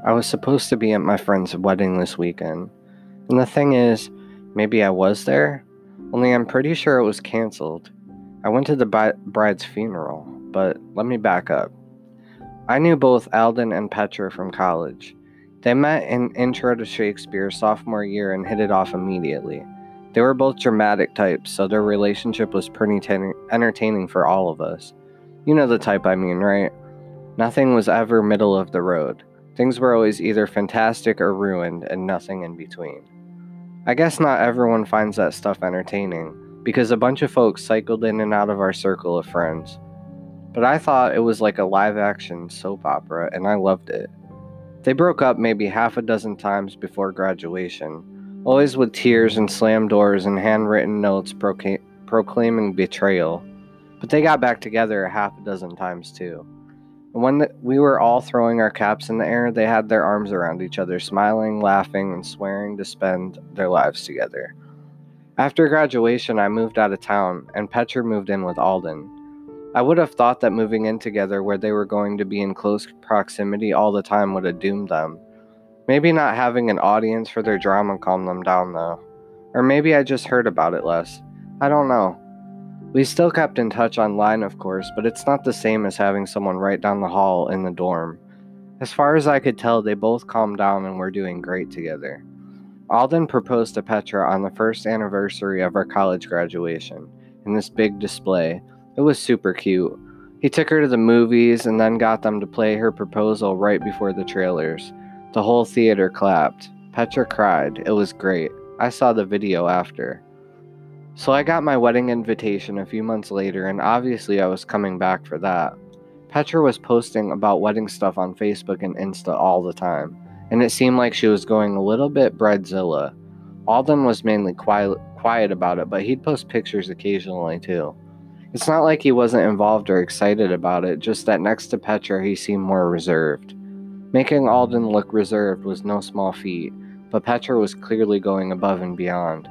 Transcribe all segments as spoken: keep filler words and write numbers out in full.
I was supposed to be at my friend's wedding this weekend. And the thing is, maybe I was there, only I'm pretty sure it was canceled. I went to the bi- bride's funeral, but let me back up. I knew both Alden and Petra from college. They met in Intro to Shakespeare sophomore year and hit it off immediately. They were both dramatic types, so their relationship was pretty ten- entertaining for all of us. You know the type I mean, right? Nothing was ever middle of the road. Things were always either fantastic or ruined, and nothing in between. I guess not everyone finds that stuff entertaining, because a bunch of folks cycled in and out of our circle of friends. But I thought it was like a live-action soap opera, and I loved it. They broke up maybe half a dozen times before graduation, always with tears and slammed doors and handwritten notes proca- proclaiming betrayal. But they got back together a half a dozen times too. And when the, we were all throwing our caps in the air, they had their arms around each other, smiling, laughing, and swearing to spend their lives together. After graduation, I moved out of town, and Petra moved in with Alden. I would have thought that moving in together where they were going to be in close proximity all the time would have doomed them. Maybe not having an audience for their drama calmed them down, though. Or maybe I just heard about it less. I don't know. We still kept in touch online, of course, but it's not the same as having someone right down the hall in the dorm. As far as I could tell, they both calmed down and were doing great together. Alden proposed to Petra on the first anniversary of our college graduation, in this big display. It was super cute. He took her to the movies and then got them to play her proposal right before the trailers. The whole theater clapped. Petra cried. It was great. I saw the video after. So I got my wedding invitation a few months later, and obviously I was coming back for that. Petra was posting about wedding stuff on Facebook and Insta all the time, and it seemed like she was going a little bit bridezilla. Alden was mainly quiet, quiet about it, but he'd post pictures occasionally too. It's not like he wasn't involved or excited about it, just that next to Petra he seemed more reserved. Making Alden look reserved was no small feat, but Petra was clearly going above and beyond.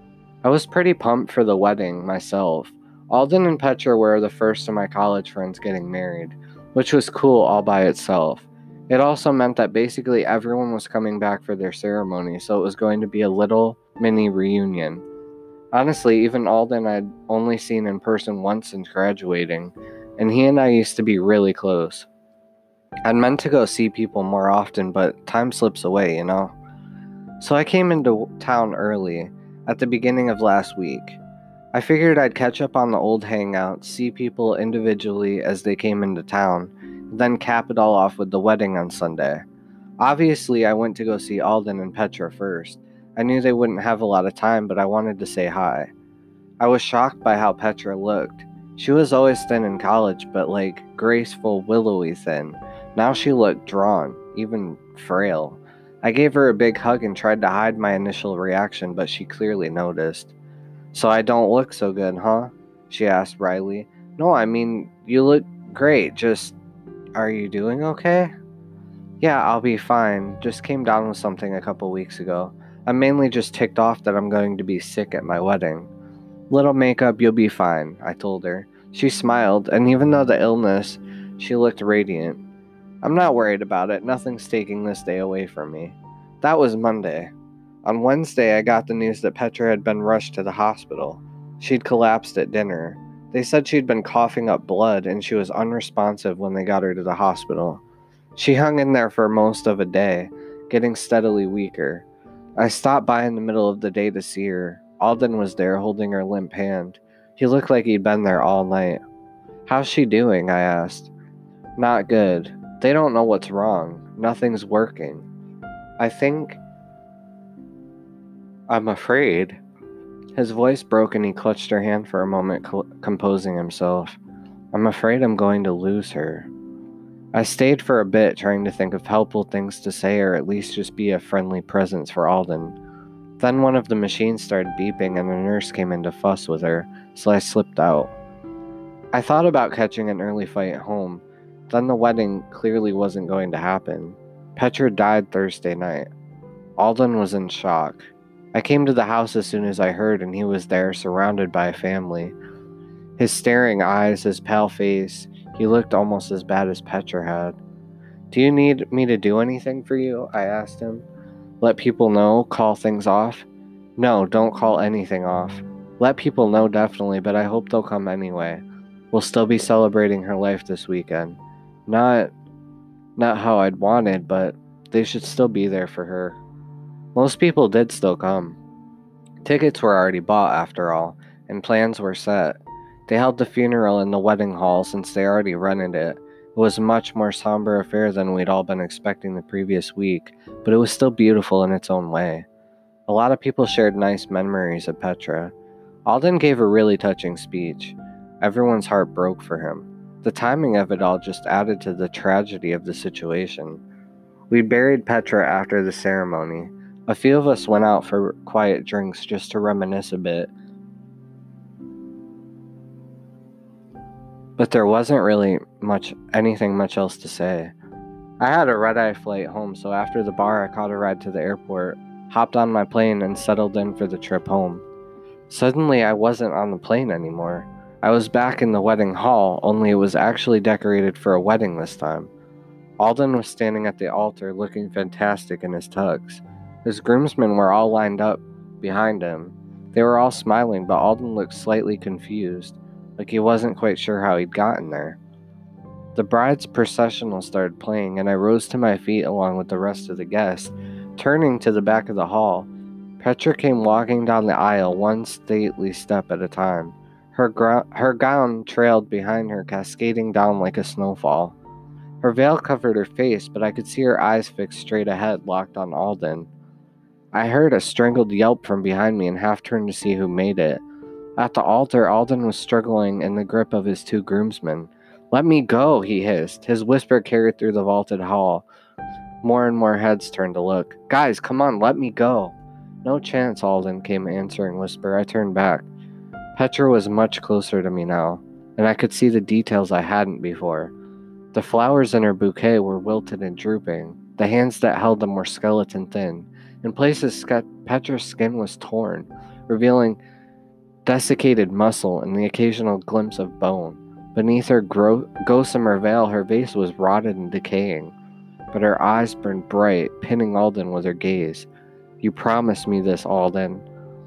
I was pretty pumped for the wedding myself. Alden and Petra were the first of my college friends getting married, which was cool all by itself. It also meant that basically everyone was coming back for their ceremony, so it was going to be a little mini reunion. Honestly, even Alden I'd only seen in person once since graduating, and he and I used to be really close. I'd meant to go see people more often, but time slips away, you know? So I came into town early, at the beginning of last week. I figured I'd catch up on the old hangouts, see people individually as they came into town, and then cap it all off with the wedding on Sunday. Obviously, I went to go see Alden and Petra first. I knew they wouldn't have a lot of time, but I wanted to say hi. I was shocked by how Petra looked. She was always thin in college, but like graceful, willowy thin. Now she looked drawn, even frail. I gave her a big hug and tried to hide my initial reaction, but she clearly noticed. "So I don't look so good, huh?" she asked wryly. "No, I mean, you look great, just, are you doing okay?" "Yeah, I'll be fine. Just came down with something a couple weeks ago. I'm mainly just ticked off that I'm going to be sick at my wedding." "Little makeup, you'll be fine," I told her. She smiled, and even though the illness, she looked radiant. "I'm not worried about it. Nothing's taking this day away from me." That was Monday. On Wednesday, I got the news that Petra had been rushed to the hospital. She'd collapsed at dinner. They said she'd been coughing up blood, and she was unresponsive when they got her to the hospital. She hung in there for most of a day, getting steadily weaker. I stopped by in the middle of the day to see her. Alden was there, holding her limp hand. He looked like he'd been there all night. "How's she doing?" I asked. "Not good. They don't know what's wrong. Nothing's working. I think... I'm afraid." His voice broke and he clutched her hand for a moment, co- composing himself. "I'm afraid I'm going to lose her." I stayed for a bit, trying to think of helpful things to say or at least just be a friendly presence for Alden. Then one of the machines started beeping and a nurse came in to fuss with her, so I slipped out. I thought about catching an early flight home. Then the wedding clearly wasn't going to happen. Petra died Thursday night. Alden was in shock. I came to the house as soon as I heard, and he was there, surrounded by a family. His staring eyes, his pale face, he looked almost as bad as Petra had. Do you need me to do anything for you? I asked him. Let people know? Call things off? No, don't call anything off. Let people know definitely, but I hope they'll come anyway. We'll still be celebrating her life this weekend. Not not how I'd wanted, but they should still be there for her. Most people did still come. Tickets were already bought after all, and plans were set. They held the funeral in the wedding hall since they already rented it. It was a much more somber affair than we'd all been expecting the previous week, but it was still beautiful in its own way. A lot of people shared nice memories of Petra. Alden gave a really touching speech. Everyone's heart broke for him. The timing of it all just added to the tragedy of the situation. We buried Petra after the ceremony. A few of us went out for quiet drinks just to reminisce a bit. But there wasn't really much anything much else to say. I had a red-eye flight home, so after the bar I caught a ride to the airport, hopped on my plane, and settled in for the trip home. Suddenly I wasn't on the plane anymore. I was back in the wedding hall, only it was actually decorated for a wedding this time. Alden was standing at the altar looking fantastic in his tux. His groomsmen were all lined up behind him. They were all smiling, but Alden looked slightly confused, like he wasn't quite sure how he'd gotten there. The bride's processional started playing, and I rose to my feet along with the rest of the guests. Turning to the back of the hall, Petra came walking down the aisle one stately step at a time. Her, gro- her gown trailed behind her, cascading down like a snowfall. Her veil covered her face, but I could see her eyes fixed straight ahead, locked on Alden. I heard a strangled yelp from behind me and half turned to see who made it. At the altar, Alden was struggling in the grip of his two groomsmen. "Let me go," he hissed. His whisper carried through the vaulted hall. More and more heads turned to look. "Guys, come on, let me go." "No chance," Alden came answering whisper. I turned back. Petra was much closer to me now, and I could see the details I hadn't before. The flowers in her bouquet were wilted and drooping. The hands that held them were skeleton thin. In places, Petra's skin was torn, revealing desiccated muscle and the occasional glimpse of bone. Beneath her gro- gossamer veil, her face was rotted and decaying, but her eyes burned bright, pinning Alden with her gaze. "You promised me this, Alden."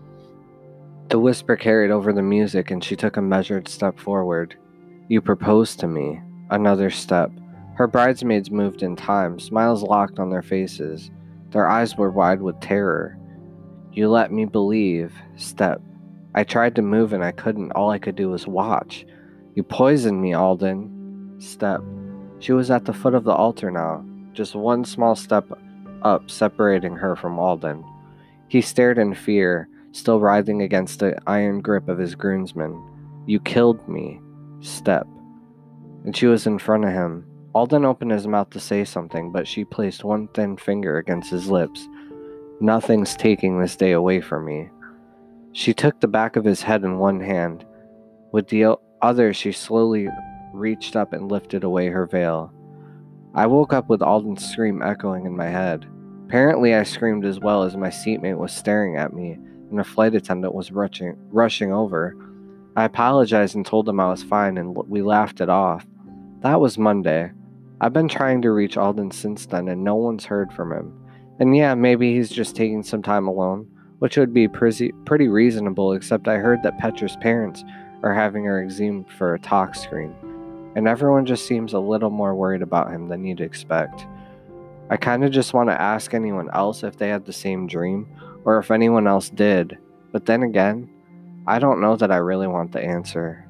The whisper carried over the music, and she took a measured step forward. "You proposed to me." Another step. Her bridesmaids moved in time, smiles locked on their faces. Their eyes were wide with terror. "You let me believe." Step. I tried to move and I couldn't. All I could do was watch. "You poisoned me, Alden." Step. She was at the foot of the altar now, just one small step up separating her from Alden. He stared in fear, still writhing against the iron grip of his groomsmen. "You killed me." Step. And she was in front of him. Alden opened his mouth to say something, but she placed one thin finger against his lips. "Nothing's taking this day away from me." She took the back of his head in one hand. With the other, she slowly reached up and lifted away her veil. I woke up with Alden's scream echoing in my head. Apparently, I screamed as well as my seatmate was staring at me, and a flight attendant was rushing, rushing over. I apologized and told him I was fine, and we laughed it off. That was Monday. I've been trying to reach Alden since then, and no one's heard from him. And yeah, maybe he's just taking some time alone, which would be pretty, pretty reasonable, except I heard that Petra's parents are having her exhumed for a tox screen, and everyone just seems a little more worried about him than you'd expect. I kind of just want to ask anyone else if they had the same dream, or if anyone else did, but then again, I don't know that I really want the answer.